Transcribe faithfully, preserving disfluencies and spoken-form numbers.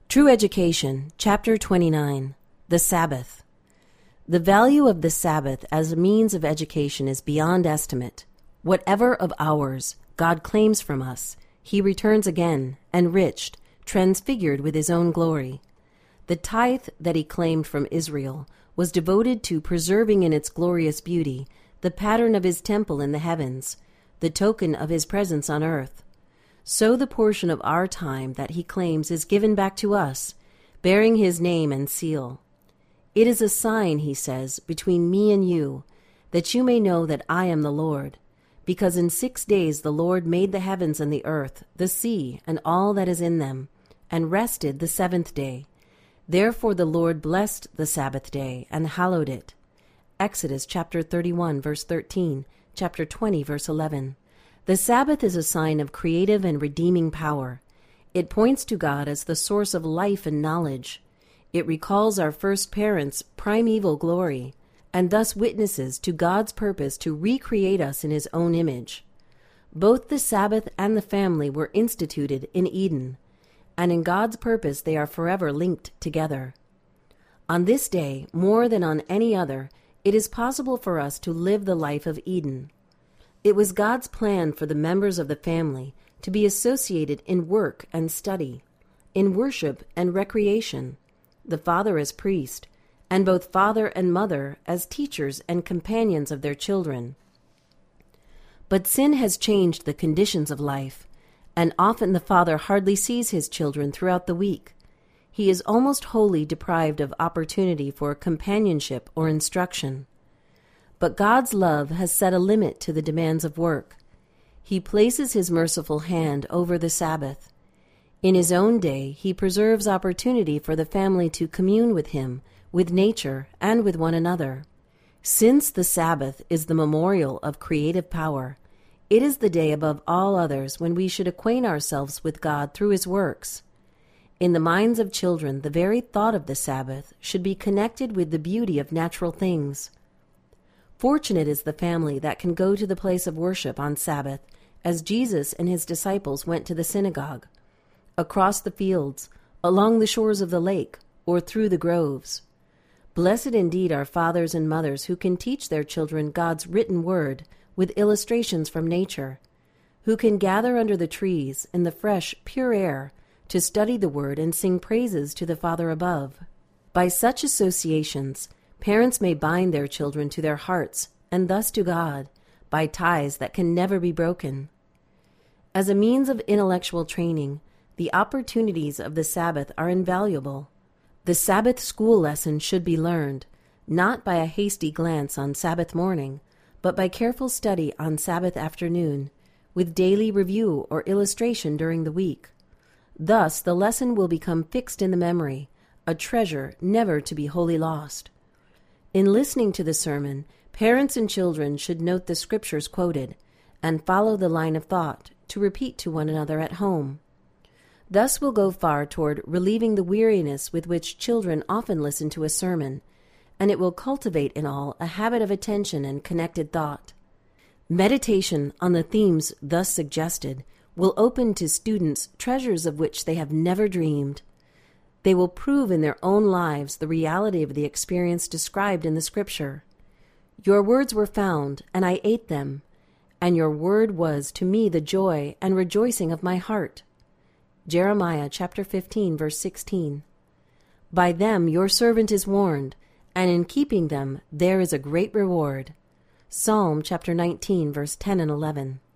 True Education, Chapter twenty-nine, The Sabbath. The value of the Sabbath as a means of education is beyond estimate. Whatever of ours God claims from us, he returns again, enriched, transfigured with his own glory. The tithe that he claimed from Israel was devoted to preserving in its glorious beauty the pattern of his temple in the heavens, the token of his presence on earth. So the portion of our time that he claims is given back to us, bearing his name and seal. It is a sign, he says, between me and you, that you may know that I am the Lord, because in six days the Lord made the heavens and the earth, the sea, and all that is in them, and rested the seventh day. Therefore the Lord blessed the Sabbath day and hallowed it. Exodus chapter thirty-one, verse thirteen, chapter twenty, verse eleven. The Sabbath is a sign of creative and redeeming power. It points to God as the source of life and knowledge. It recalls our first parents' primeval glory, and thus witnesses to God's purpose to recreate us in his own image. Both the Sabbath and the family were instituted in Eden, and in God's purpose they are forever linked together. On this day, more than on any other, it is possible for us to live the life of Eden. It was God's plan for the members of the family to be associated in work and study, in worship and recreation, the father as priest, and both father and mother as teachers and companions of their children. But sin has changed the conditions of life, and often the father hardly sees his children throughout the week. He is almost wholly deprived of opportunity for companionship or instruction. But God's love has set a limit to the demands of work. He places his merciful hand over the Sabbath. In his own day, he preserves opportunity for the family to commune with him, with nature, and with one another. Since the Sabbath is the memorial of creative power, it is the day above all others when we should acquaint ourselves with God through his works. In the minds of children, the very thought of the Sabbath should be connected with the beauty of natural things. Fortunate is the family that can go to the place of worship on Sabbath, as Jesus and his disciples went to the synagogue, across the fields, along the shores of the lake, or through the groves. Blessed indeed are fathers and mothers who can teach their children God's written word with illustrations from nature, who can gather under the trees in the fresh, pure air to study the word and sing praises to the Father above. By such associations, parents may bind their children to their hearts, and thus to God, by ties that can never be broken. As a means of intellectual training, the opportunities of the Sabbath are invaluable. The Sabbath school lesson should be learned, not by a hasty glance on Sabbath morning, but by careful study on Sabbath afternoon, with daily review or illustration during the week. Thus the lesson will become fixed in the memory, a treasure never to be wholly lost. In listening to the sermon, parents and children should note the scriptures quoted and follow the line of thought to repeat to one another at home. Thus will go far toward relieving the weariness with which children often listen to a sermon, and it will cultivate in all a habit of attention and connected thought. Meditation on the themes thus suggested will open to students treasures of which they have never dreamed. They will prove in their own lives the reality of the experience described in the Scripture. Your words were found, and I ate them, and your word was to me the joy and rejoicing of my heart. Jeremiah chapter fifteen, verse sixteen. By them your servant is warned, and in keeping them there is a great reward. Psalm chapter nineteen, verse ten and eleven.